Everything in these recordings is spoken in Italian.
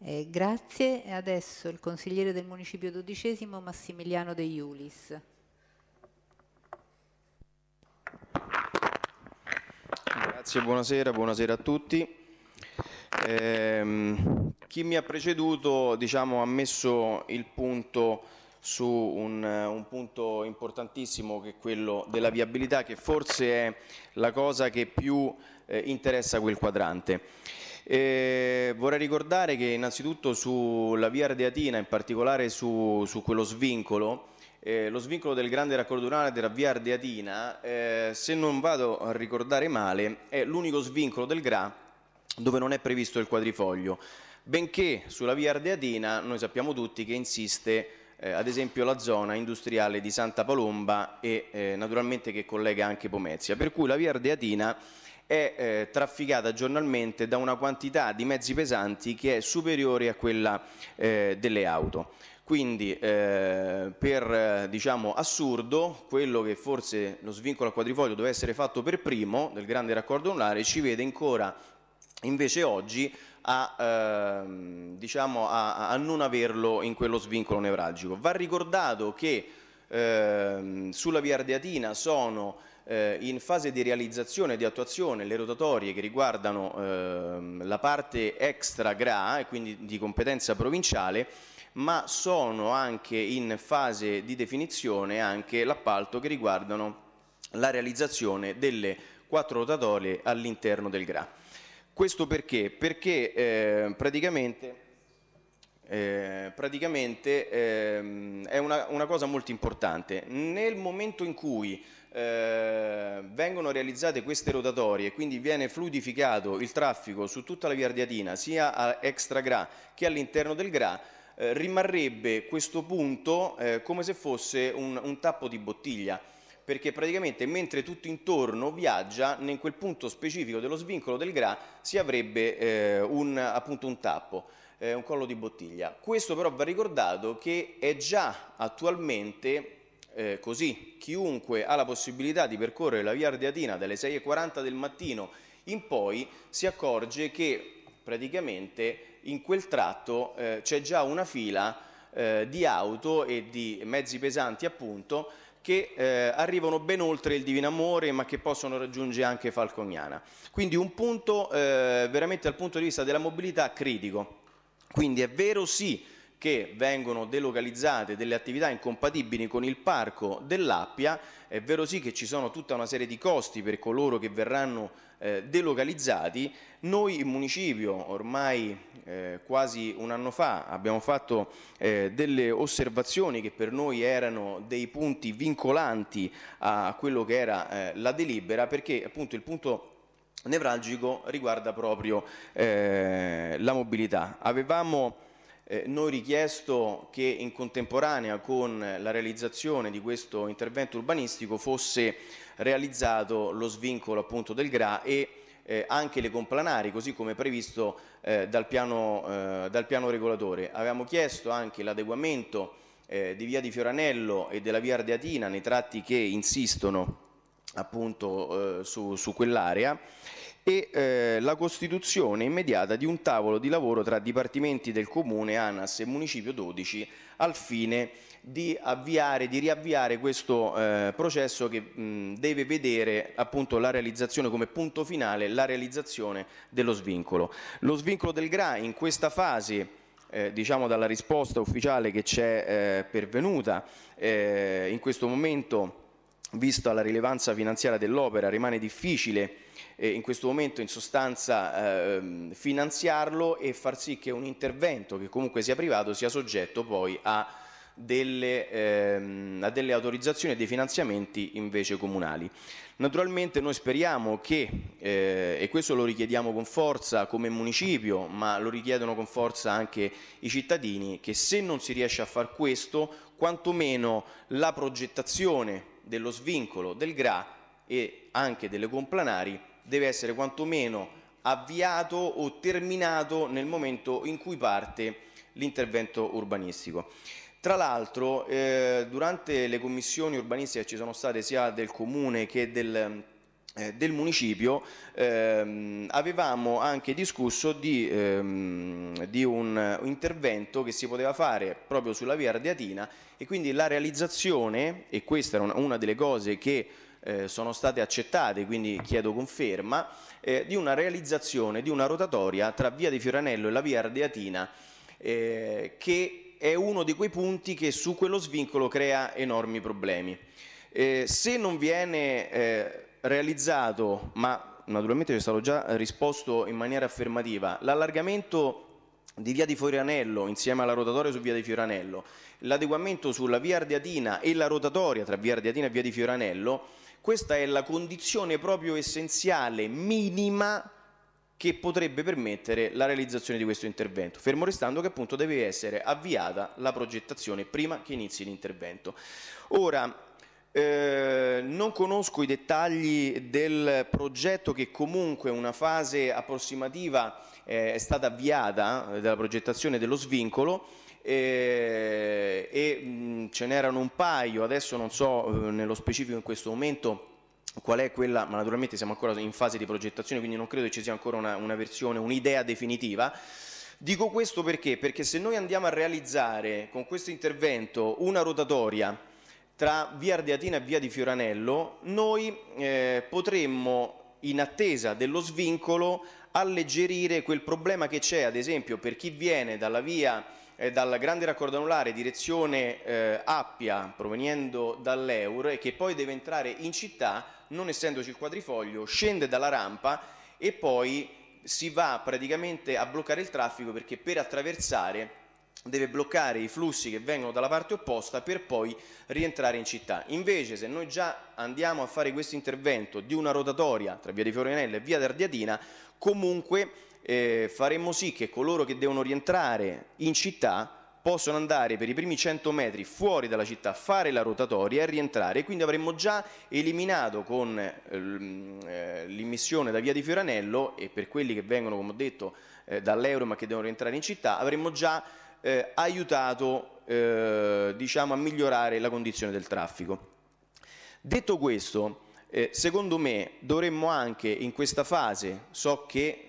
Grazie. E adesso il consigliere del Municipio XII Massimiliano De Iulis. Grazie, buonasera a tutti. Chi mi ha preceduto, ha messo il punto su un punto importantissimo, che è quello della viabilità, che forse è la cosa che più interessa quel quadrante. Vorrei ricordare che innanzitutto sulla via Ardeatina, in particolare su quello svincolo, lo svincolo del grande raccordo unale della via Ardeatina, se non vado a ricordare male, è l'unico svincolo del GRA dove non è previsto il quadrifoglio, benché sulla via Ardeatina noi sappiamo tutti che insiste ad esempio la zona industriale di Santa Palomba e naturalmente che collega anche Pomezia, per cui la via Ardeatina è trafficata giornalmente da una quantità di mezzi pesanti che è superiore a quella delle auto. Quindi per assurdo, quello che forse lo svincolo al quadrifoglio doveva essere fatto per primo del grande raccordo anulare ci vede ancora invece oggi a non averlo in quello svincolo nevralgico. Va ricordato che sulla via Ardeatina sono in fase di realizzazione e di attuazione le rotatorie che riguardano la parte extra GRA e quindi di competenza provinciale, ma sono anche in fase di definizione anche l'appalto che riguardano la realizzazione delle 4 rotatorie all'interno del GRA. Questo perché? Perché praticamente è una cosa molto importante. Nel momento in cui vengono realizzate queste rotatorie e quindi viene fluidificato il traffico su tutta la via Ardeatina, sia a extra GRA che all'interno del GRA, rimarrebbe questo punto come se fosse un tappo di bottiglia, perché praticamente mentre tutto intorno viaggia, in quel punto specifico dello svincolo del GRA si avrebbe appunto un tappo, un collo di bottiglia. Questo però va ricordato che è già attualmente così. Chiunque ha la possibilità di percorrere la via Ardeatina dalle 6:40 del mattino in poi si accorge che praticamente in quel tratto c'è già una fila di auto e di mezzi pesanti appunto che arrivano ben oltre il Divino Amore, ma che possono raggiungere anche Falcognana. Quindi un punto veramente dal punto di vista della mobilità critico. Quindi è vero sì che vengono delocalizzate delle attività incompatibili con il parco dell'Appia, è vero sì che ci sono tutta una serie di costi per coloro che verranno delocalizzati. Noi in municipio ormai quasi un anno fa abbiamo fatto delle osservazioni che per noi erano dei punti vincolanti a quello che era la delibera, perché appunto il punto nevralgico riguarda proprio la mobilità. Avevamo noi richiesto che in contemporanea con la realizzazione di questo intervento urbanistico fosse realizzato lo svincolo appunto del GRA e anche le complanari, così come previsto dal piano regolatore. Avevamo chiesto anche l'adeguamento di via di Fioranello e della via Ardeatina nei tratti che insistono appunto su quell'area e la costituzione immediata di un tavolo di lavoro tra dipartimenti del Comune, ANAS e Municipio 12 al fine di riavviare questo processo che deve vedere appunto la realizzazione come punto finale, la realizzazione dello svincolo. Lo svincolo del GRA in questa fase, dalla risposta ufficiale che c'è pervenuta, in questo momento, vista la rilevanza finanziaria dell'opera, rimane difficile in questo momento in sostanza finanziarlo e far sì che un intervento che comunque sia privato sia soggetto poi a delle autorizzazioni e dei finanziamenti invece comunali. Naturalmente noi speriamo che, e questo lo richiediamo con forza come municipio, ma lo richiedono con forza anche i cittadini, che se non si riesce a far questo, quantomeno la progettazione dello svincolo del GRA e anche delle complanari deve essere quantomeno avviato o terminato nel momento in cui parte l'intervento urbanistico. Tra l'altro, durante le commissioni urbanistiche che ci sono state sia del Comune che del municipio avevamo anche discusso di un intervento che si poteva fare proprio sulla via Ardeatina, e quindi la realizzazione, e questa era una delle cose che sono state accettate, quindi chiedo conferma, di una realizzazione di una rotatoria tra via di Fioranello e la via Ardeatina, che è uno di quei punti che su quello svincolo crea enormi problemi. Se non viene realizzato, ma naturalmente c'è stato già risposto in maniera affermativa, l'allargamento di via di Fioranello insieme alla rotatoria su via di Fioranello, l'adeguamento sulla via Ardeatina e la rotatoria tra via Ardeatina e via di Fioranello, questa è la condizione proprio essenziale, minima, che potrebbe permettere la realizzazione di questo intervento, fermo restando che appunto deve essere avviata la progettazione prima che inizi l'intervento. Ora, non conosco i dettagli del progetto, che comunque una fase approssimativa è stata avviata della progettazione dello svincolo, ce n'erano un paio, adesso non so nello specifico in questo momento qual è quella, ma naturalmente siamo ancora in fase di progettazione, quindi non credo che ci sia ancora una versione, un'idea definitiva. Dico questo perché se noi andiamo a realizzare con questo intervento una rotatoria tra via Ardeatina e via di Fioranello, noi potremmo, in attesa dello svincolo, alleggerire quel problema che c'è, ad esempio, per chi viene dalla via dal grande raccordo anulare direzione Appia, provenendo dall'Eur, e che poi deve entrare in città, non essendoci il quadrifoglio, scende dalla rampa e poi si va praticamente a bloccare il traffico, perché per attraversare deve bloccare i flussi che vengono dalla parte opposta per poi rientrare in città. Invece, se noi già andiamo a fare questo intervento di una rotatoria tra via di Fioranello e via d'Ardeatina, comunque faremmo sì che coloro che devono rientrare in città possono andare per i primi 100 metri fuori dalla città, fare la rotatoria e rientrare, quindi avremmo già eliminato con l'immissione da via di Fioranello, e per quelli che vengono, come ho detto, dall'Euro ma che devono rientrare in città, avremmo già aiutato diciamo, a migliorare la condizione del traffico. Detto questo, secondo me dovremmo anche in questa fase, so che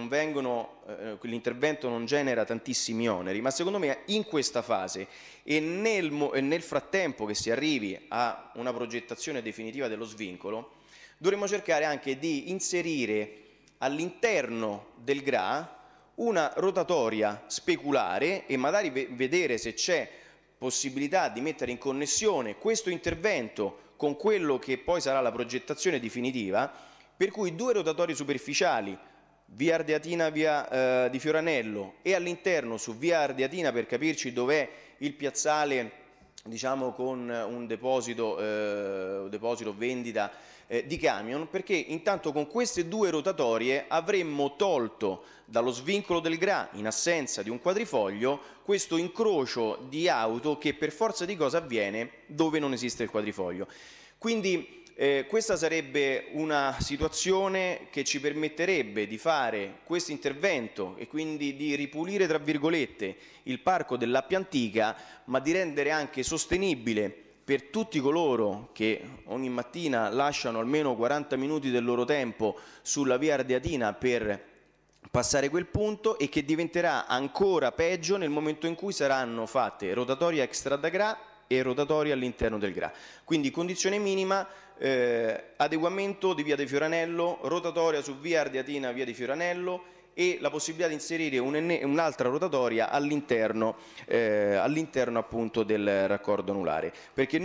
l'intervento non genera tantissimi oneri, ma secondo me in questa fase e nel frattempo che si arrivi a una progettazione definitiva dello svincolo, dovremmo cercare anche di inserire all'interno del GRA una rotatoria speculare e magari vedere se c'è possibilità di mettere in connessione questo intervento con quello che poi sarà la progettazione definitiva, per cui due rotatori superficiali, via Ardeatina, via di Fioranello, e all'interno su via Ardeatina, per capirci, dov'è il piazzale, diciamo, con un deposito vendita di camion, perché intanto con queste due rotatorie avremmo tolto dallo svincolo del GRA, in assenza di un quadrifoglio, questo incrocio di auto che per forza di cosa avviene dove non esiste il quadrifoglio. Quindi questa sarebbe una situazione che ci permetterebbe di fare questo intervento e quindi di ripulire, tra virgolette, il parco dell'Appia Antica, ma di rendere anche sostenibile per tutti coloro che ogni mattina lasciano almeno 40 minuti del loro tempo sulla via Ardeatina per passare quel punto, e che diventerà ancora peggio nel momento in cui saranno fatte rotatorie extra da GRA e rotatorie all'interno del GRA. Quindi condizione minima, adeguamento di via di Fioranello, rotatoria su via Ardeatina, via di Fioranello, e la possibilità di inserire un'altra rotatoria all'interno appunto del raccordo anulare, perché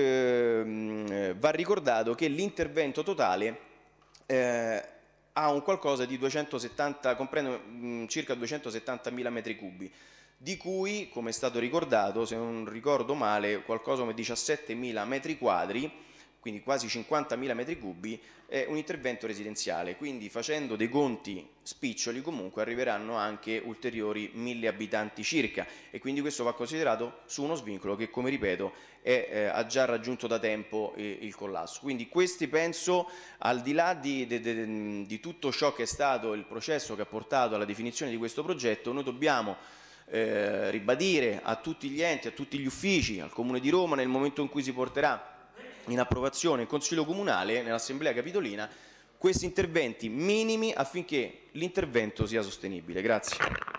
va ricordato che l'intervento totale ha un qualcosa di 270, comprende circa 270.000 metri cubi, di cui, come è stato ricordato, se non ricordo male, qualcosa come 17.000 metri quadri, quindi quasi 50.000 metri cubi, è un intervento residenziale, quindi facendo dei conti spiccioli comunque arriveranno anche ulteriori 1.000 abitanti circa, e quindi questo va considerato su uno svincolo che, come ripeto, ha già raggiunto da tempo il collasso. Quindi questi, penso, al di là di tutto ciò che è stato il processo che ha portato alla definizione di questo progetto, noi dobbiamo ribadire a tutti gli enti, a tutti gli uffici, al Comune di Roma, nel momento in cui si porterà in approvazione il Consiglio Comunale, nell'Assemblea Capitolina, questi interventi minimi affinché l'intervento sia sostenibile. Grazie.